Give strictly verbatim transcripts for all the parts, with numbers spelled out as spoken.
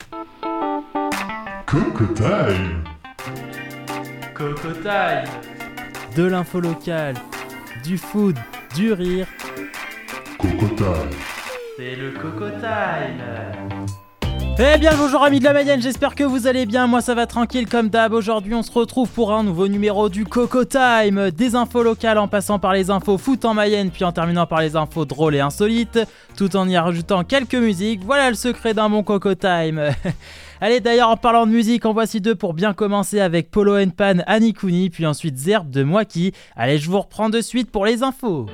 Coco Time. Coco Time. De l'info locale, du food, du rire. Coco Time. C'est le Coco Time. Eh bien bonjour amis de la Mayenne, j'espère que vous allez bien, moi ça va tranquille comme d'hab. Aujourd'hui on se retrouve pour un nouveau numéro du Coco Time. Des infos locales en passant par les infos foot en Mayenne, puis en terminant par les infos drôles et insolites, tout en y rajoutant quelques musiques. Voilà le secret d'un bon Coco Time. Allez, d'ailleurs en parlant de musique, en voici deux pour bien commencer avec Polo and Pan, Annie Cooney, puis ensuite Zerbe de Moi Qui. Allez, je vous reprends de suite pour les infos.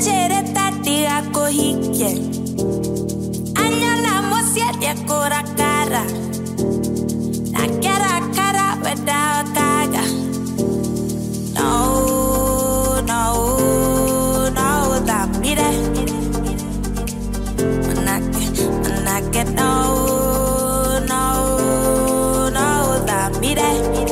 chere tati ako hike Anyana mosiete kora kara Nakera kara without kaga No, no, no, that be there When I get, when I get no, no, no, that be there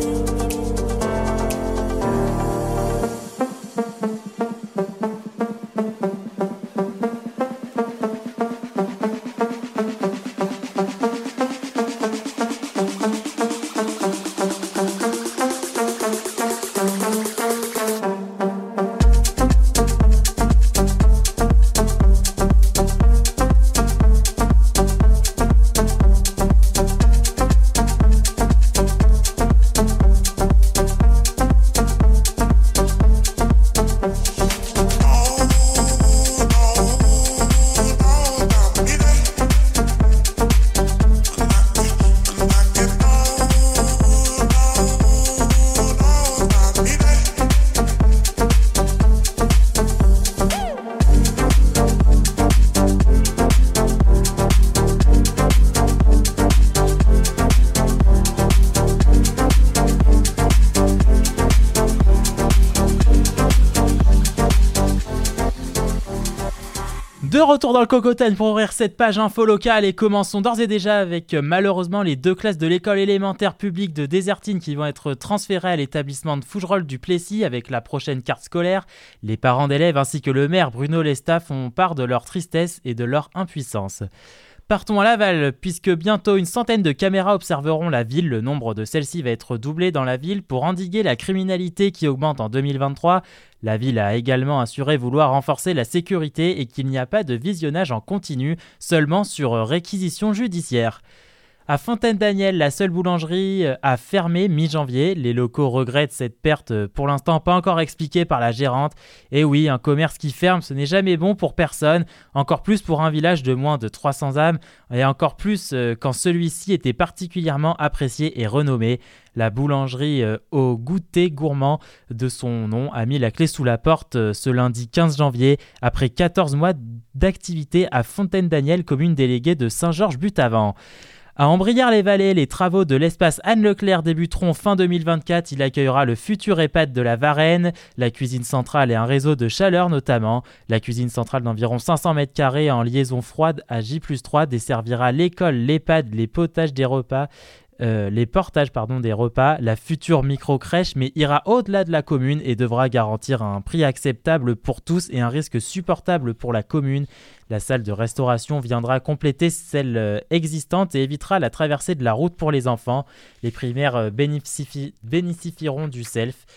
De retour dans le Cocotine pour ouvrir cette page info locale et commençons d'ores et déjà avec euh, malheureusement les deux classes de l'école élémentaire publique de Désertine qui vont être transférées à l'établissement de Fougerolles du Plessis avec la prochaine carte scolaire. Les parents d'élèves ainsi que le maire Bruno Lesta font part de leur tristesse et de leur impuissance. Partons à Laval, puisque bientôt une centaine de caméras observeront la ville. Le nombre de celles-ci va être doublé dans la ville pour endiguer la criminalité qui augmente en deux mille vingt-trois. La ville a également assuré vouloir renforcer la sécurité et qu'il n'y a pas de visionnage en continu, seulement sur réquisition judiciaire. À Fontaine-Daniel, la seule boulangerie a fermé mi-janvier. Les locaux regrettent cette perte pour l'instant pas encore expliquée par la gérante. Et oui, un commerce qui ferme, ce n'est jamais bon pour personne, encore plus pour un village de moins de trois cents âmes, et encore plus quand celui-ci était particulièrement apprécié et renommé. La boulangerie au goûter gourmand de son nom a mis la clé sous la porte ce lundi quinze janvier, après quatorze mois d'activité à Fontaine-Daniel, commune déléguée de Saint-Georges-Butavant. À Ambrières-les-Vallées, les travaux de l'espace Anne-Leclerc débuteront fin deux mille vingt-quatre. Il accueillera le futur EHPAD de la Varenne, la cuisine centrale et un réseau de chaleur notamment. La cuisine centrale d'environ cinq cents mètres carrés en liaison froide à J plus trois desservira l'école, l'EHPAD, les potages des repas. Euh, les portages pardon, des repas, la future micro-crèche, mais ira au-delà de la commune et devra garantir un prix acceptable pour tous et un risque supportable pour la commune. La salle de restauration viendra compléter celle euh, existante et évitera la traversée de la route pour les enfants. Les primaires euh, bénéfici- bénéficieront du self.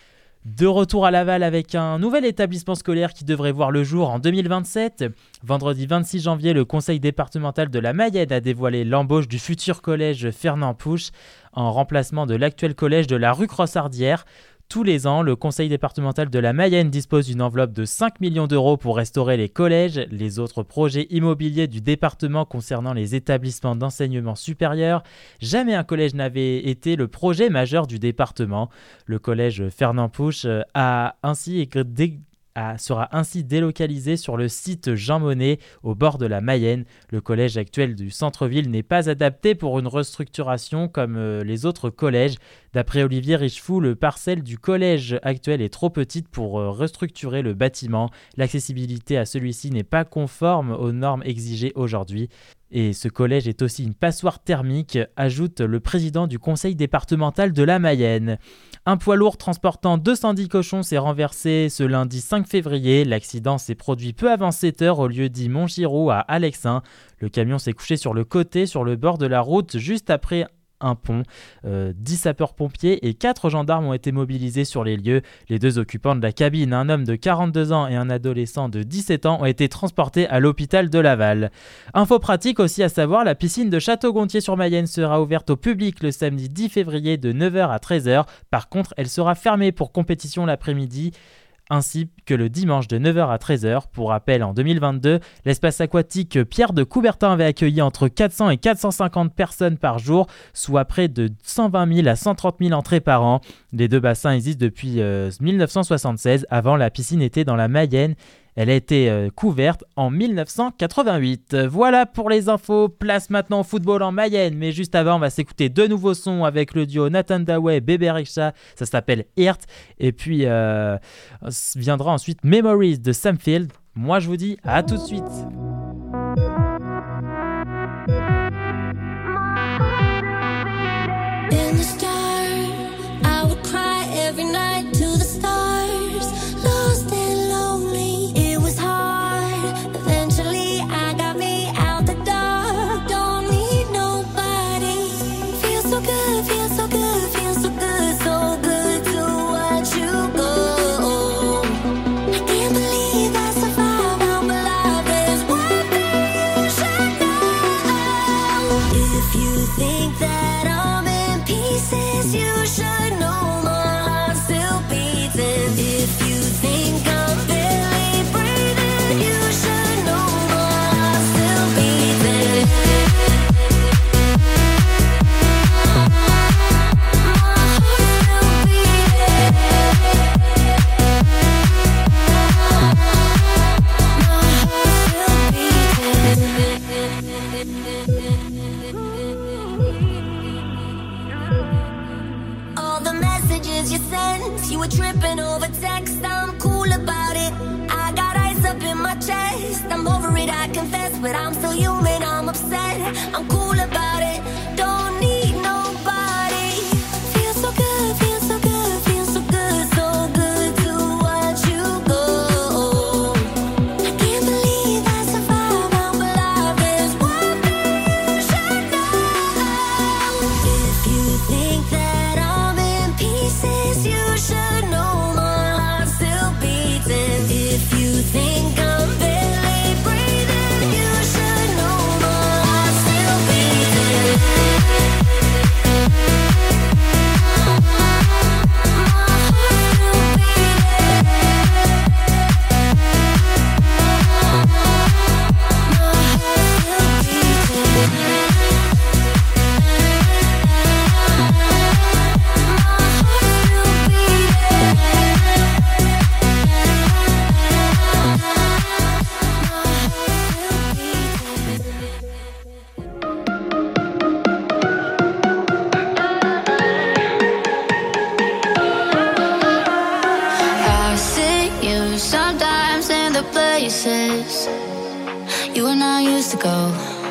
De retour à Laval avec un nouvel établissement scolaire qui devrait voir le jour en deux mille vingt-sept. Vendredi vingt-six janvier, le conseil départemental de la Mayenne a dévoilé l'embauche du futur collège Fernand Pouche en remplacement de l'actuel collège de la rue Crossardière. Tous les ans, le conseil départemental de la Mayenne dispose d'une enveloppe de cinq millions d'euros pour restaurer les collèges. Les autres projets immobiliers du département concernant les établissements d'enseignement supérieur, jamais un collège n'avait été le projet majeur du département. Le collège Fernand Pouche a ainsi dé- a, sera ainsi délocalisé sur le site Jean Monnet, au bord de la Mayenne. Le collège actuel du centre-ville n'est pas adapté pour une restructuration comme euh, les autres collèges. D'après Olivier Richefou, le parcelle du collège actuel est trop petite pour euh, restructurer le bâtiment. L'accessibilité à celui-ci n'est pas conforme aux normes exigées aujourd'hui. Et ce collège est aussi une passoire thermique, ajoute le président du conseil départemental de la Mayenne. Un poids lourd transportant deux cent dix cochons s'est renversé ce lundi cinq février. L'accident s'est produit peu avant sept heures au lieu dit Montgiroud à Alexin. Le camion s'est couché sur le côté, sur le bord de la route, juste après un pont. Euh, dix sapeurs-pompiers et quatre gendarmes ont été mobilisés sur les lieux. Les deux occupants de la cabine, un homme de quarante-deux ans et un adolescent de dix-sept ans, ont été transportés à l'hôpital de Laval. Info pratique aussi à savoir, la piscine de Château-Gontier-sur-Mayenne sera ouverte au public le samedi dix février de neuf heures à treize heures. Par contre, elle sera fermée pour compétition l'après-midi, ainsi que le dimanche de neuf heures à treize heures. Pour rappel, en deux mille vingt-deux, l'espace aquatique Pierre de Coubertin avait accueilli entre quatre cents et quatre cent cinquante personnes par jour, soit près de cent vingt mille à cent trente mille entrées par an. Les deux bassins existent depuis euh, mille neuf cent soixante-seize. Avant, la piscine était dans la Mayenne Elle a été euh, couverte en dix-neuf cent quatre-vingt-huit. Voilà pour les infos. Place maintenant au football en Mayenne. Mais juste avant, on va s'écouter deux nouveaux sons avec le duo Nathan Daway, Bébé Rexha. Ça s'appelle Heart. Et puis euh, viendra ensuite Memories de Sam Field. Moi, je vous dis à tout de suite. In the storm, I would cry every night to the stars. Lost and lonely, it was hard. Eventually, I got me out the dark. Don't need nobody. Feels so good, feels so good, feels so good, so good to watch you go. I can't believe I survived. I'm alive. There's one thing you should know. If you think that I'm in pieces, you should know my heart still beating. If you think I'm barely breathing, you should know my heart still beating. My heart still beating. All the messages you sent, you were tripping over text. I'm cool about it. I got ice up in my chest. I'm over it, I confess, but I'm still human. I'm upset. I'm cool about it. Don't need nobody. Feels so good, feels so good, feels so good, so good to watch you go. I can't believe I survived. I'm alive. There's one thing you should know. If you think that I'm in pieces, you should know my heart still beating. If you think I'm barely breathing, you should know my heart still beating. My heart still I see you sometimes in the places you and I used to go.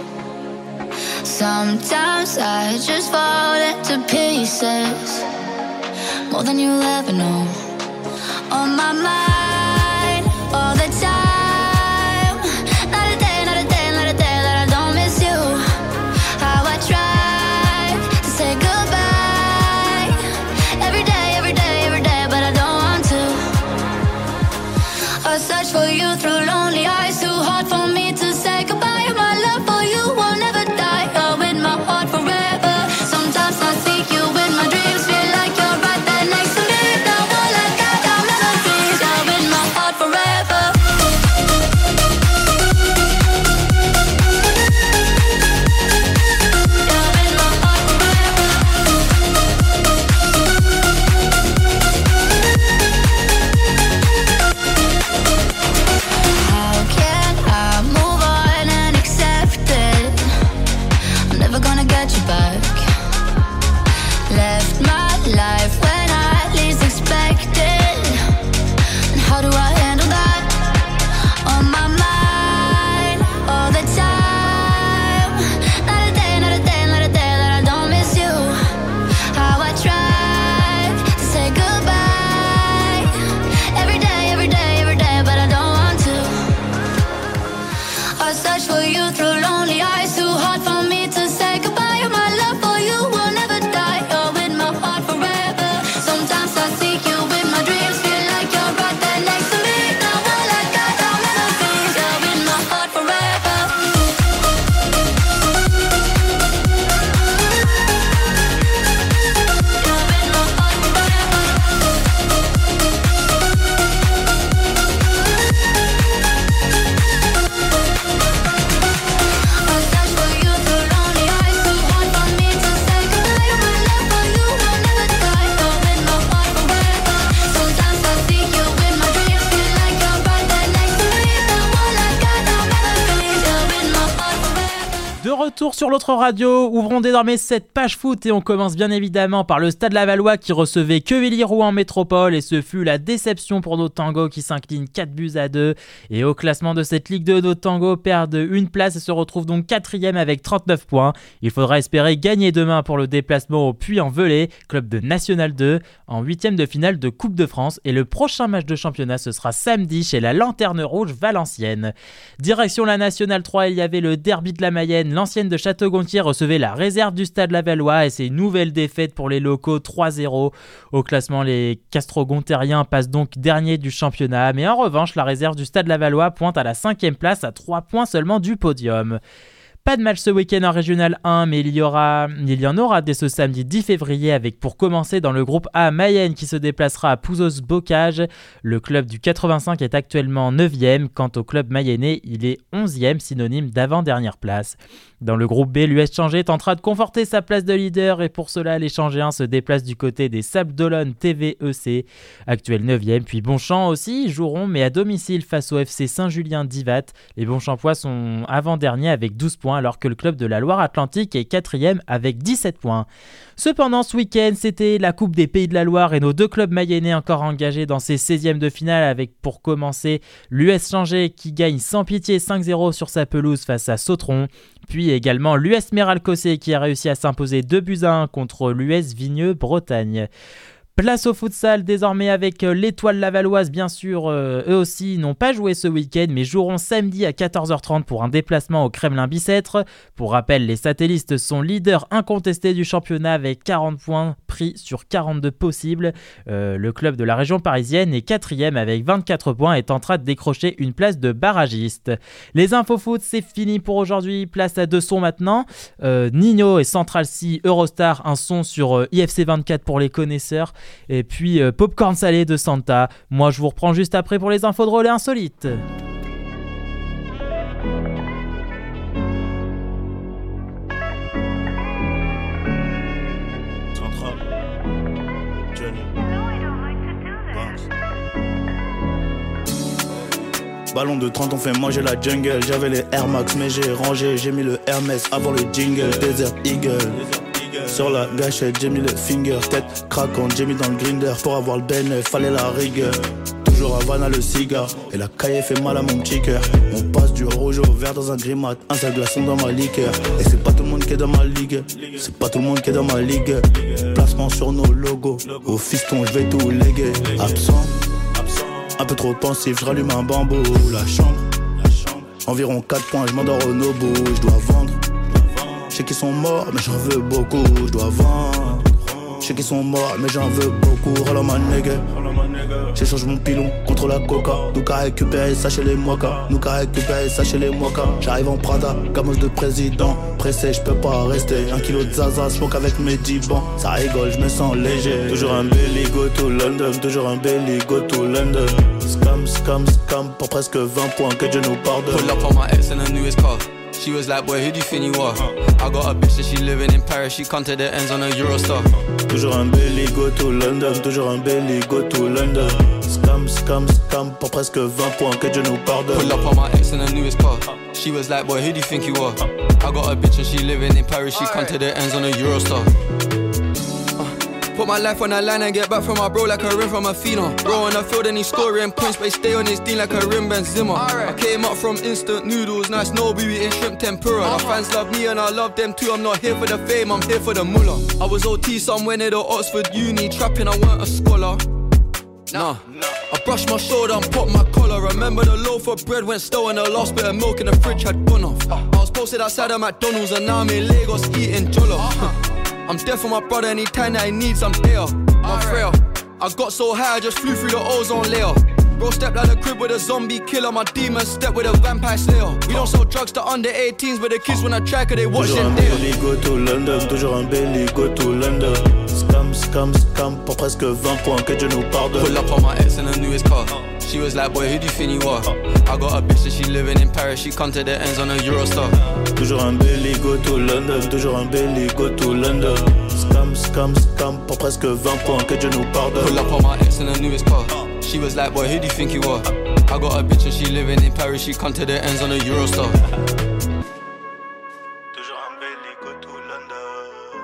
Sometimes I just fall into pieces, more than you ever know. On my mind all the time. Not a day, not a day, not a day that I don't miss you. How I try to say goodbye every day, every day, every day, but I don't want to. I search for you through lonely eyes. Too hard for me to say goodbye. My love for you will never die. You're in my heart forever. Sometimes I see you in my dreams. Feel like you're right there next to me. Now all I got are memories. You're De retour sur l'autre radio, ouvrons désormais cette page foot et on commence bien évidemment par le Stade Lavallois qui recevait Quevilly-Rouen en métropole et ce fut la déception pour nos tangos qui s'inclinent quatre buts à deux. Et au classement de cette Ligue deux, nos tangos perdent une place et se retrouvent donc quatrième avec trente-neuf points. Il faudra espérer gagner demain pour le déplacement au Puy-en-Velay, club de National deux, en huitième de finale de Coupe de France. Et le prochain match de championnat, ce sera samedi chez la Lanterne Rouge Valenciennes. Direction la Nationale trois, il y avait le derby de la Mayenne. L'ancienne de Château-Gontier recevait la réserve du Stade Lavallois et c'est une nouvelle défaite pour les locaux trois zéro. Au classement, les Castro-Gontériens passent donc dernier du championnat. Mais en revanche, la réserve du Stade Lavallois pointe à la cinquième place à trois points seulement du podium. Pas de match ce week-end en Régional un, mais il y, aura, il y en aura dès ce samedi dix février avec pour commencer dans le groupe A Mayenne qui se déplacera à Pouzos-Bocage. Le club du quatre-vingt-cinq est actuellement neuvième. Quant au club mayennais, il est onzième, synonyme d'avant-dernière place. Dans le groupe B, l'U S Changé tentera de conforter sa place de leader et pour cela, les Changéens se déplacent du côté des Sables d'Olonne T V E C, actuel neuvième. Puis Bonchamp aussi joueront, mais à domicile face au F C Saint-Julien d'Ivat. Les Bonchampois sont avant-derniers avec douze points, alors que le club de la Loire-Atlantique est quatrième avec dix-sept points. Cependant, ce week-end, c'était la Coupe des Pays de la Loire et nos deux clubs mayennais encore engagés dans ces seizièmes de finale avec pour commencer l'U S Changé qui gagne sans pitié cinq zéro sur sa pelouse face à Sautron. Puis également l'U S Méral-Cossé qui a réussi à s'imposer deux buts à un contre l'U S Vigneux-Bretagne. Place au futsal désormais avec l'Étoile Lavalloise, bien sûr, euh, eux aussi n'ont pas joué ce week-end mais joueront samedi à quatorze heures trente pour un déplacement au Kremlin-Bicêtre. Pour rappel, les satellistes sont leaders incontestés du championnat avec quarante points pris sur quarante-deux possibles. Euh, le club de la région parisienne est quatrième avec vingt-quatre points et tentera de décrocher une place de barragiste. Les infos foot, c'est fini pour aujourd'hui. Place à deux sons maintenant. Euh, Nino et Central C, Eurostar, un son sur euh, I F C vingt-quatre pour les connaisseurs. Et puis euh, Popcorn Salé de Santa. Moi je vous reprends juste après pour les infos drôles et insolites. Central, Johnny, Ballon de trente, on fait manger la jungle. J'avais les Air Max mais j'ai rangé. J'ai mis le Hermès avant le jingle. Desert Eagle. Sur la gâchette, j'ai mis le finger. Tête craquante, j'ai mis dans le grinder. Pour avoir le bénéfice, fallait la rigueur. Toujours Havana le cigare. Et la caille fait mal à mon petit cœur. On passe du rouge au vert dans un grimat. Un seul glaçon dans ma liqueur. Et c'est pas tout le monde qui est dans ma ligue. C'est pas tout le monde qui est dans ma ligue. Placement sur nos logos. Au fiston, je vais tout léguer. Absent, un peu trop pensif, je rallume un bambou. La chambre, environ quatre points, je m'endors au Nobu. Je dois vendre. Je sais qu'ils sont morts, mais j'en veux beaucoup, je dois vendre. Je sais qu'ils sont morts, mais j'en veux beaucoup, râle ma nègre. J'échange mon pilon contre la coca. Nous qu'à récupérer ça chez les mokas. Nous qu'à récupérer ça chez les mokas. J'arrive en Prada, gamos de président. Pressé, je peux pas rester. Un kilo de zaza, smoke avec mes dix bancs. Ça rigole, je me sens léger. Toujours un belly, go to London. Toujours un belly, go to London. Scam, scam, scam, pour presque vingt points, que Dieu nous pardonne. Pull up on my ex in her newest car. She was like, boy, who do you think you are? I got a bitch that she living in Paris. She come to the ends on a Eurostar. Toujours un belly, go to London. Toujours un belly, go to London. Scam, scam, scam, pour presque vingt points, que Dieu nous pardonne. Pull up on my ex in her newest car. She was like, boy, who do you think you are? I got a bitch and she living in Paris. She come to the ends on a Eurostar. Put my life on the line and get back from my bro like a rim from a phenom. Bro on the field and he's scoring points, but he stay on his team like a rim Benzema. I came up from instant noodles, nice Nobu eating shrimp tempura. My fans love me and I love them too. I'm not here for the fame, I'm here for the mullah. I was O T somewhere near the Oxford Uni, trapping, I weren't a scholar. Nah, I brushed my shoulder and popped my collar. Remember the loaf of bread went stale and the last bit of milk in the fridge had gone off. I was posted outside of McDonald's and now I'm in Lagos eating jollof. I'm there for my brother anytime that he needs, I'm there. I'm frail. I got so high, I just flew through the ozone layer. Bro stepped out the crib with a zombie killer. My demons step with a vampire slayer. We don't sell drugs to under eighteens, but the kids when I try, cause they watch it there. Toujours un belly, go to London. Toujours un belly, go to London. Scam, scam, scam, pour presque vingt points, que Dieu nous pardonne. Pull up on my ex in her newest car. She was like, boy, who do you think you are? I got a bitch that she living in Paris. She come to the ends on a Eurostar. Toujours un belly, go to London. Toujours un belly, go to London. Scam, scam, scam, pour presque vingt points, que Dieu nous pardonne. Pull up on my ex in her newest car. She was like, boy, who do you think you are? I got a bitch and she living in Paris. She come to the ends on a Eurostar. toujours un belly, go to London.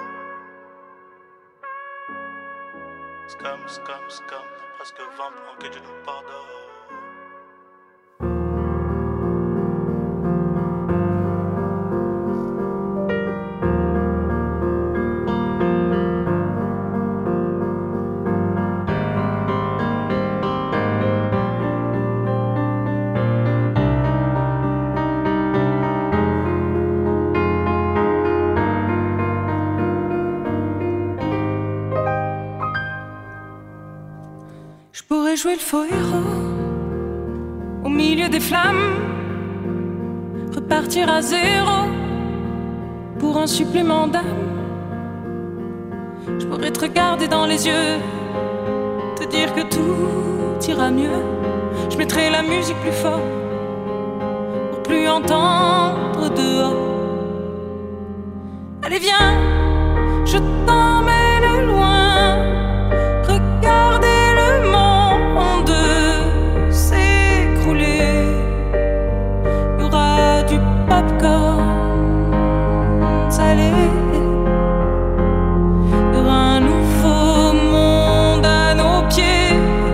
Scam, scam, scam, presque vingt pour que Dieu nous pardonne. Jouer le faux héros au milieu des flammes, repartir à zéro pour un supplément d'âme. Je pourrais te regarder dans les yeux, te dire que tout ira mieux. Je mettrai la musique plus fort pour plus entendre dehors. Allez viens, je t'emmène loin, regardez salé. Il y aura un nouveau monde à nos pieds.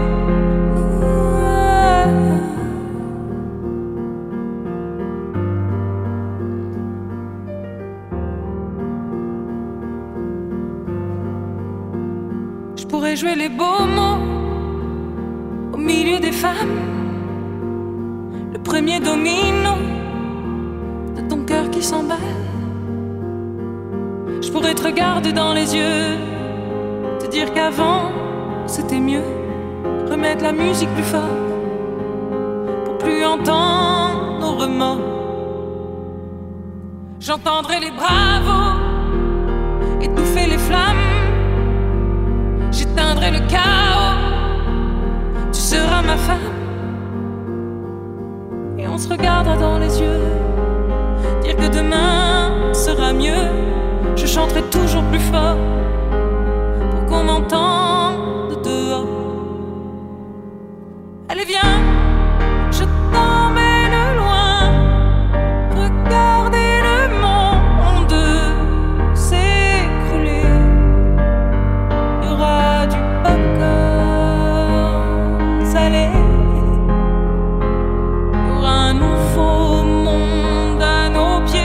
Je pourrais jouer les beaux mots au milieu des femmes, le premier domino de ton cœur qui s'emballe. Je pourrais te regarder dans les yeux, te dire qu'avant c'était mieux, remettre la musique plus fort pour plus entendre nos remords. J'entendrai les bravos étouffer les flammes, j'éteindrai le chaos, tu seras ma femme. Et on se regardera dans les yeux, dire que demain sera mieux. Je chanterai toujours plus fort pour qu'on m'entende dehors. Allez viens, je t'emmène loin, regardez le monde s'écrouler. Il y aura du popcorn salé. Il y aura un nouveau monde à nos pieds.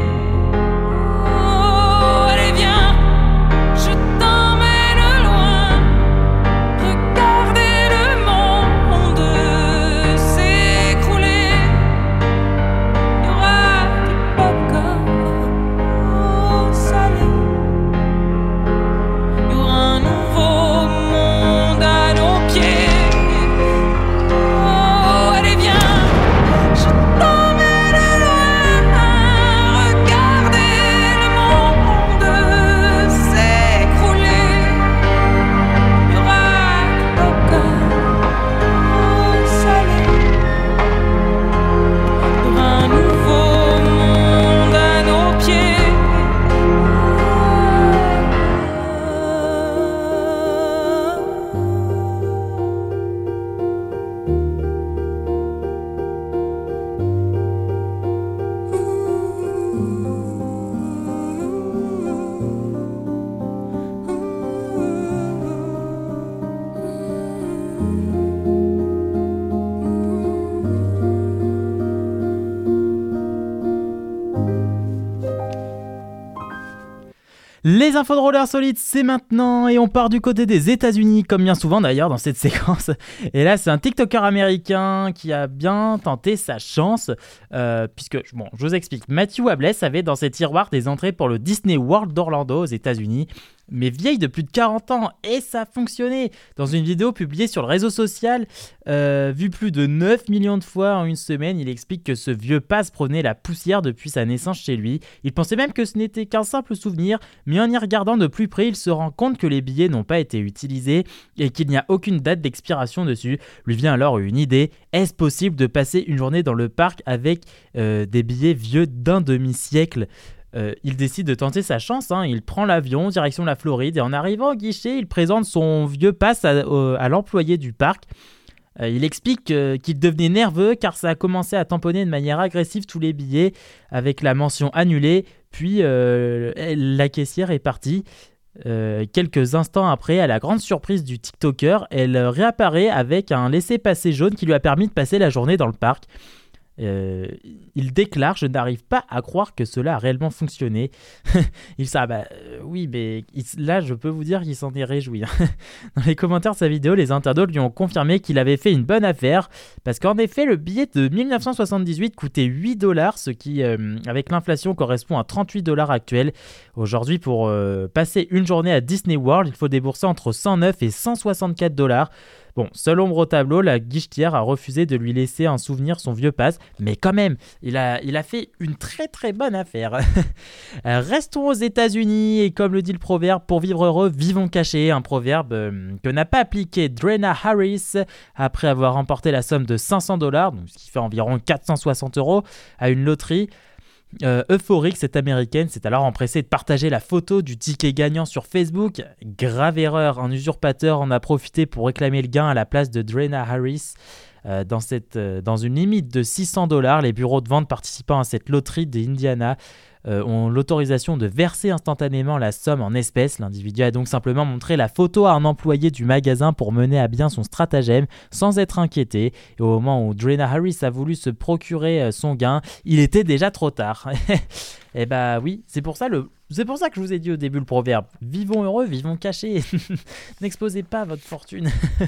Les infos de roller solides, c'est maintenant et on part du côté des États-Unis, comme bien souvent d'ailleurs dans cette séquence. Et là, c'est un TikToker américain qui a bien tenté sa chance, euh, puisque, bon, je vous explique. Matthew Abless avait dans ses tiroirs des entrées pour le Disney World d'Orlando aux États-Unis, mais vieille de plus de quarante ans, et ça a fonctionné. Dans une vidéo publiée sur le réseau social, euh, vue plus de neuf millions de fois en une semaine, il explique que ce vieux passe prenait la poussière depuis sa naissance chez lui. Il pensait même que ce n'était qu'un simple souvenir, mais en y regardant de plus près, il se rend compte que les billets n'ont pas été utilisés et qu'il n'y a aucune date d'expiration dessus. Lui vient alors une idée: est-ce possible de passer une journée dans le parc avec euh, des billets vieux d'un demi-siècle ? Euh, il décide de tenter sa chance, hein. Il prend l'avion direction la Floride et en arrivant au guichet, il présente son vieux pass à, euh, à l'employé du parc. Euh, il explique euh, qu'il devenait nerveux car ça a commencé à tamponner de manière agressive tous les billets avec la mention annulée, puis euh, la caissière est partie. Euh, quelques instants après, à la grande surprise du TikToker, elle réapparaît avec un laissez-passer jaune qui lui a permis de passer la journée dans le parc. Euh, il déclare: je n'arrive pas à croire que cela a réellement fonctionné. il ça bah euh, oui mais il, là je peux vous dire qu'il s'en est réjoui. Dans les commentaires de sa vidéo, les internautes lui ont confirmé qu'il avait fait une bonne affaire parce qu'en effet le billet de dix-neuf cent soixante-dix-huit coûtait huit dollars, ce qui euh, avec l'inflation correspond à trente-huit dollars actuels. Aujourd'hui, pour euh, passer une journée à Disney World, il faut débourser entre cent neuf et cent soixante-quatre dollars. Bon, seul ombre au tableau, la guichetière a refusé de lui laisser un souvenir, son vieux pass, mais quand même, il a, il a fait une très très bonne affaire. Restons aux États-Unis et comme le dit le proverbe, pour vivre heureux, vivons cachés, un proverbe euh, que n'a pas appliqué Drena Harris après avoir remporté la somme de cinq cents dollars, ce qui fait environ quatre cent soixante euros, à une loterie. Euh, euphorique, cette américaine s'est alors empressée de partager la photo du ticket gagnant sur Facebook. Grave erreur, un usurpateur en a profité pour réclamer le gain à la place de Drena Harris. Euh, dans, cette, euh, dans une limite de six cents dollars, les bureaux de vente participant à cette loterie d'Indiana euh, ont l'autorisation de verser instantanément la somme en espèces. L'individu a donc simplement montré la photo à un employé du magasin pour mener à bien son stratagème sans être inquiété. Et au moment où Drena Harris a voulu se procurer euh, son gain, il était déjà trop tard. Et bah oui, c'est pour ça le... C'est pour ça que je vous ai dit au début le proverbe. Vivons heureux, vivons cachés. N'exposez pas votre fortune.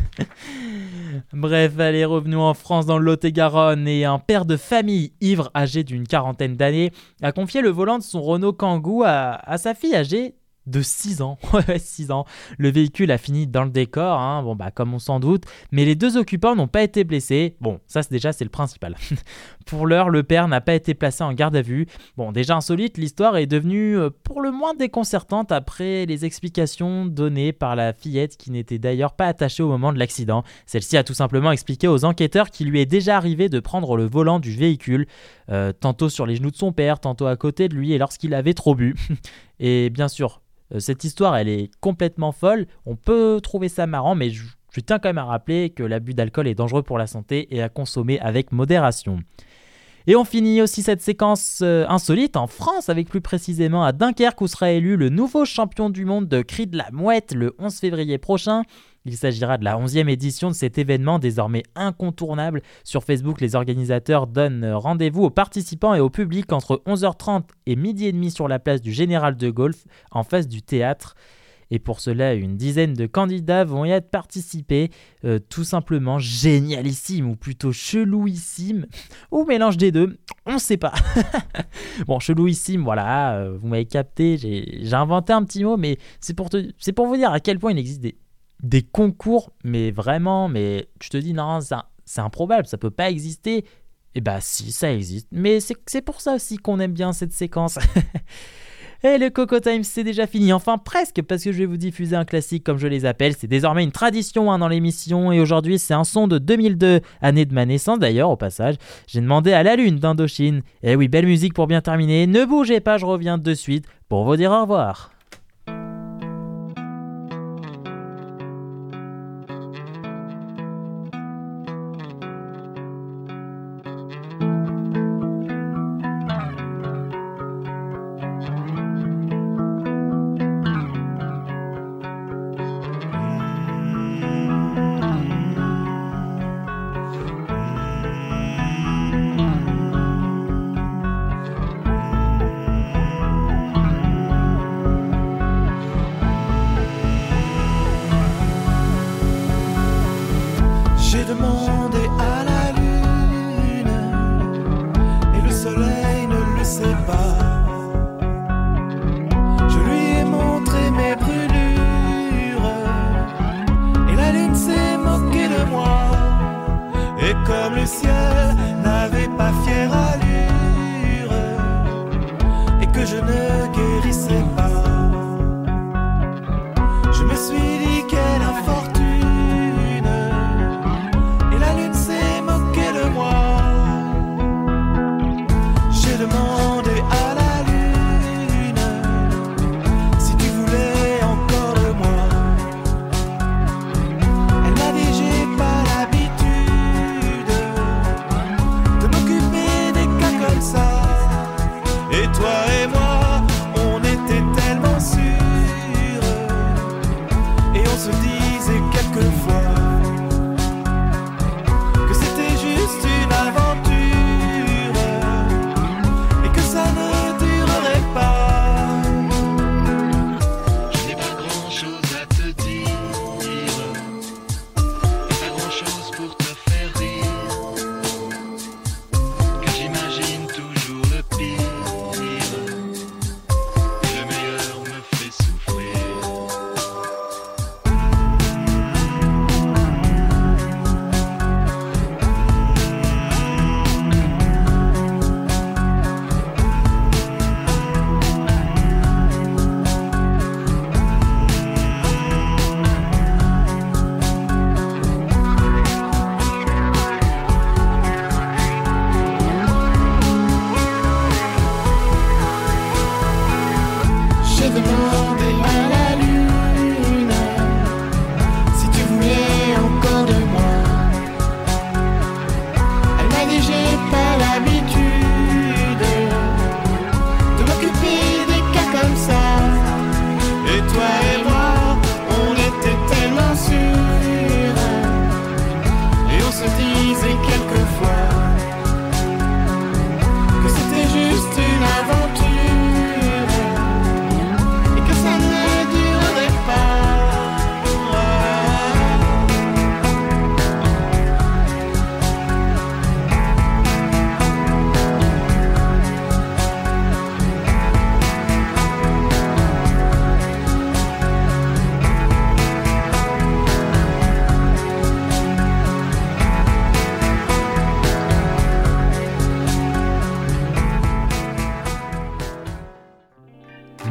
Bref, allez, revenons en France dans le Lot-et-Garonne. Et un père de famille ivre âgé d'une quarantaine d'années a confié le volant de son Renault Kangoo à, à sa fille âgée de six ans. Ouais, six ans. Le véhicule a fini dans le décor, hein, bon, bah, comme on s'en doute, mais les deux occupants n'ont pas été blessés. Bon, ça c'est déjà c'est le principal. Pour l'heure, le père n'a pas été placé en garde à vue. Bon, déjà insolite, l'histoire est devenue euh, pour le moins déconcertante après les explications données par la fillette qui n'était d'ailleurs pas attachée au moment de l'accident. Celle-ci a tout simplement expliqué aux enquêteurs qu'il lui est déjà arrivé de prendre le volant du véhicule, euh, tantôt sur les genoux de son père, tantôt à côté de lui et lorsqu'il avait trop bu. Et bien sûr, cette histoire, elle est complètement folle. On peut trouver ça marrant, mais je, je tiens quand même à rappeler que l'abus d'alcool est dangereux pour la santé et à consommer avec modération. Et on finit aussi cette séquence euh, insolite en France, avec plus précisément à Dunkerque où sera élu le nouveau champion du monde de cri de la mouette le onze février prochain. Il s'agira de la onzième édition de cet événement désormais incontournable. Sur Facebook, les organisateurs donnent rendez-vous aux participants et au public entre onze heures trente et midi et demi sur la place du Général de Gaulle en face du théâtre. Et pour cela, une dizaine de candidats vont y être participés, euh, tout simplement génialissime ou plutôt chelouissime, ou mélange des deux, on ne sait pas. Bon, chelouissime, voilà, euh, vous m'avez capté, j'ai, j'ai inventé un petit mot, mais c'est pour, te, c'est pour vous dire à quel point il existe des, des concours, mais vraiment, mais tu te dis non, c'est, c'est improbable, ça peut pas exister. Et bah si, ça existe, mais c'est, c'est pour ça aussi qu'on aime bien cette séquence. Et le Coco Time, c'est déjà fini, enfin presque, parce que je vais vous diffuser un classique comme je les appelle. C'est désormais une tradition hein, dans l'émission, et aujourd'hui c'est un son de deux mille deux, année de ma naissance d'ailleurs au passage. J'ai demandé à la lune d'Indochine. Et oui, belle musique pour bien terminer, ne bougez pas, je reviens de suite pour vous dire au revoir.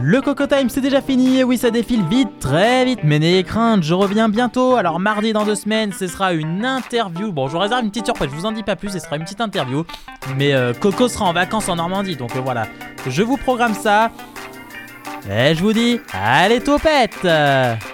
Le Coco Time c'est déjà fini, et oui ça défile vite, très vite, mais n'ayez crainte, je reviens bientôt. Alors mardi dans deux semaines, ce sera une interview. Bon, je vous réserve une petite surprise, je vous en dis pas plus, ce sera une petite interview. Mais euh, Coco sera en vacances en Normandie, donc euh, voilà, je vous programme ça. Et je vous dis, allez topette.